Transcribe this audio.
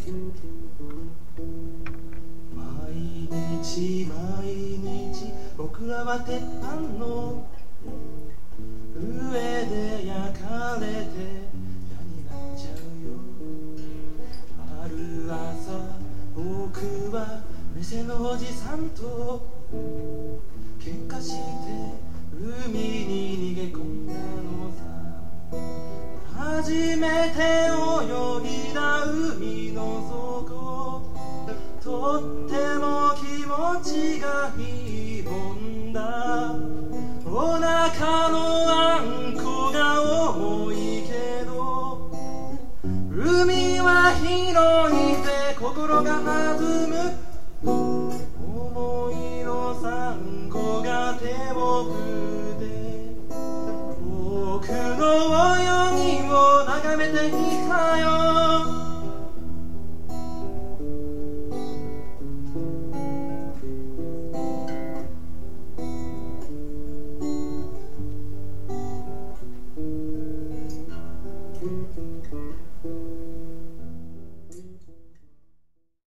毎日僕らは鉄板の上で焼かれて嫌になっちゃうよ。ある朝僕は店のおじさんと喧嘩して海に逃げ込んだのさ。初めて泳いだ海の底、とっても気持ちがいいもんだ。お腹のあんこが重いけど、海は広いぜ心が弾む。思いのサンゴが手を振って僕の泳ぎを眺めていたよ。